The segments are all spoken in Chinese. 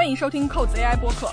欢迎收听扣子 AI 播客。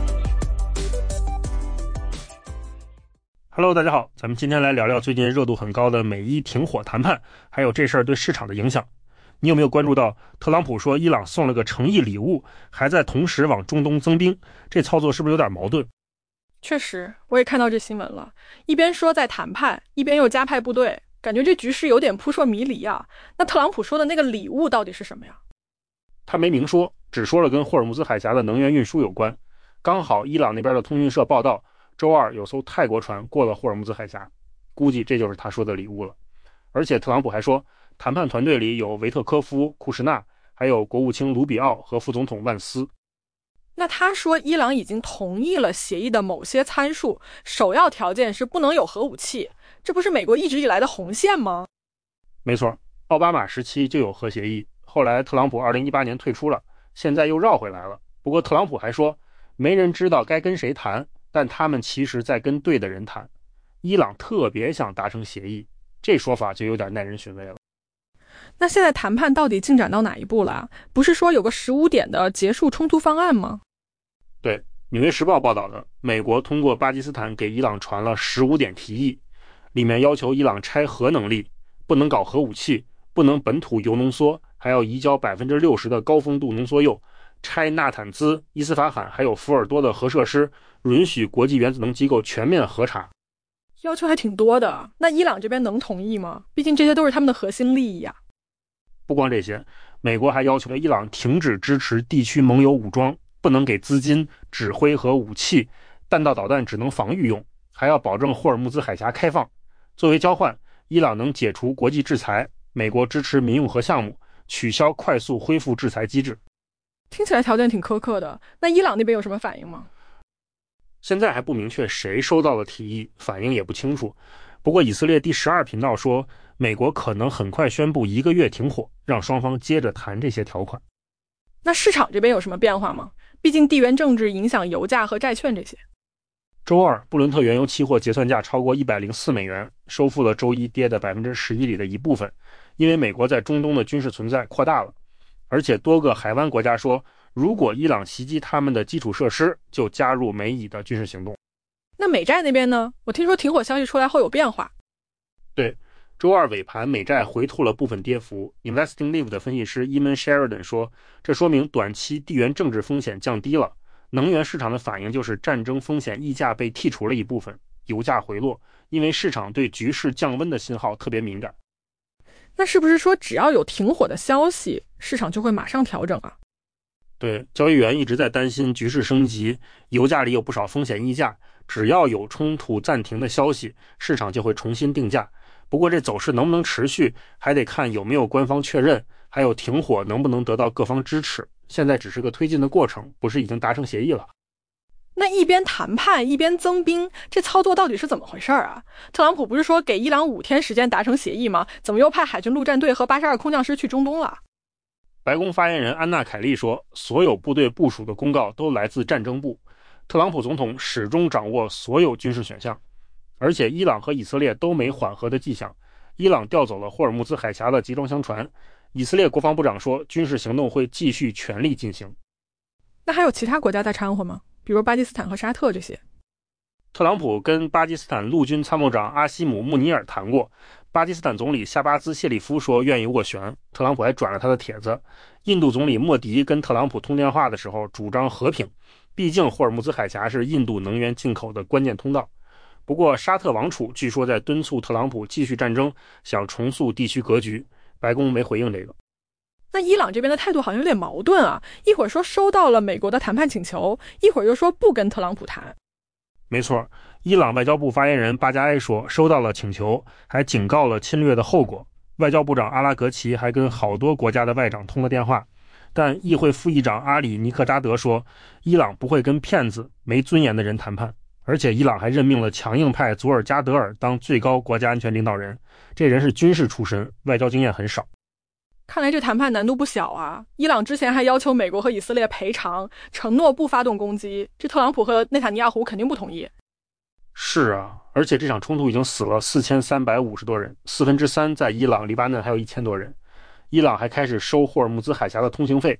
Hello， 大家好，咱们今天来聊聊最近热度很高的美伊停火谈判，还有这事儿对市场的影响。你有没有关注到特朗普说伊朗送了个诚意礼物，还在同时往中东增兵，这操作是不是有点矛盾？ 确实，我也看到这新闻了，一边说在谈判，一边又加派部队，感觉这局势有点扑朔迷离啊。那特朗普说的那个礼物到底是什么呀？ 他没明说，只说了跟霍尔木兹海峡的能源运输有关。刚好伊朗那边的通讯社报道，周二有艘泰国船过了霍尔木兹海峡，估计这就是他说的礼物了。而且特朗普还说，谈判团队里有维特科夫、库什纳，还有国务卿卢比奥和副总统万斯。 那他说伊朗已经同意了协议的某些参数，首要条件是不能有核武器，这不是美国一直以来的红线吗？ 没错，奥巴马时期就有核协议，后来特朗普2018年退出了，现在又绕回来了。不过特朗普还说，没人知道该跟谁谈，但他们其实在跟对的人谈。伊朗特别想达成协议，这说法就有点耐人寻味了。 那现在谈判到底进展到哪一步了？不是说有个15点的结束冲突方案吗？ 对，纽约时报报道的，美国通过巴基斯坦给伊朗传了15点提议，里面要求伊朗拆核能力，不能搞核武器，不能本土铀浓缩，还要移交 60% 的高丰度浓缩铀，拆纳坦兹、伊斯法罕还有福尔多的核设施，允许国际原子能机构全面核查。 要求还挺多的，那伊朗这边能同意吗？毕竟这些都是他们的核心利益啊。 不光这些，美国还要求伊朗停止支持地区盟友武装，不能给资金、指挥和武器，弹道导弹只能防御用，还要保证霍尔木兹海峡开放。作为交换，伊朗能解除国际制裁，美国支持民用核项目，取消快速恢复制裁机制。 听起来条件挺苛刻的，那伊朗那边有什么反应吗？ 现在还不明确谁收到了提议，反应也不清楚。不过以色列第12频道说，美国可能很快宣布1个月停火，让双方接着谈这些条款。 那市场这边有什么变化吗？毕竟地缘政治影响油价和债券这些。 周二，布伦特原油期货结算价超过104美元，收复了周一跌的 11% 里的一部分，因为美国在中东的军事存在扩大了。而且多个海湾国家说，如果伊朗袭击他们的基础设施，就加入美以的军事行动。 那美债那边呢？我听说停火消息出来后有变化。 对，周二尾盘美债回吐了部分跌幅。Investing Live 的分析师 Eamon Sheridan 说，这说明短期地缘政治风险降低了，能源市场的反应就是战争风险溢价被剔除了一部分，油价回落，因为市场对局势降温的信号特别敏感。 那是不是说只要有停火的消息，市场就会马上调整啊？ 对，交易员一直在担心局势升级，油价里有不少风险溢价，只要有冲突暂停的消息，市场就会重新定价。不过这走势能不能持续，还得看有没有官方确认，还有停火能不能得到各方支持。现在只是个推进的过程，不是已经达成协议了。 那一边谈判一边增兵，这操作到底是怎么回事啊？特朗普不是说给伊朗5天时间达成协议吗？怎么又派海军陆战队和82空降师去中东了？ 白宫发言人安娜凯利说，所有部队部署的公告都来自战争部，特朗普总统始终掌握所有军事选项，而且伊朗和以色列都没缓和的迹象。伊朗调走了霍尔木兹海峡的集装箱船，以色列国防部长说，军事行动会继续全力进行。 那还有其他国家在掺和吗？比如巴基斯坦和沙特这些？ 特朗普跟巴基斯坦陆军参谋长阿西姆·穆尼尔谈过，巴基斯坦总理夏巴兹·谢里夫说愿意斡旋，特朗普还转了他的帖子。印度总理莫迪跟特朗普通电话的时候主张和平，毕竟霍尔木兹海峡是印度能源进口的关键通道。不过沙特王储据说在敦促特朗普继续战争，想重塑地区格局，白宫没回应这个。 那伊朗这边的态度好像有点矛盾啊，一会儿说收到了美国的谈判请求，一会儿又说不跟特朗普谈。 没错，伊朗外交部发言人巴加埃说收到了请求，还警告了侵略的后果。外交部长阿拉格齐还跟好多国家的外长通了电话，但议会副议长阿里尼克扎德说，伊朗不会跟骗子、没尊严的人谈判，而且伊朗还任命了强硬派祖尔加德尔当最高国家安全领导人，这人是军事出身，外交经验很少。 看来这谈判难度不小啊！伊朗之前还要求美国和以色列赔偿，承诺不发动攻击，这特朗普和内塔尼亚胡肯定不同意。 是啊，而且这场冲突已经死了4350多人，3/4在伊朗、黎巴嫩还有1000多人。伊朗还开始收霍尔木兹海峡的通行费，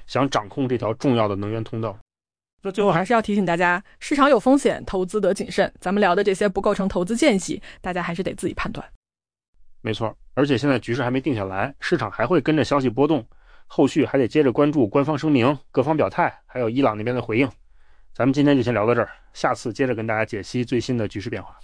想掌控这条重要的能源通道。 那最后还是要提醒大家，市场有风险，投资得谨慎。咱们聊的这些不构成投资建议，大家还是得自己判断。 没错，而且现在局势还没定下来，市场还会跟着消息波动，后续还得接着关注官方声明、各方表态，还有伊朗那边的回应。咱们今天就先聊到这儿，下次接着跟大家解析最新的局势变化。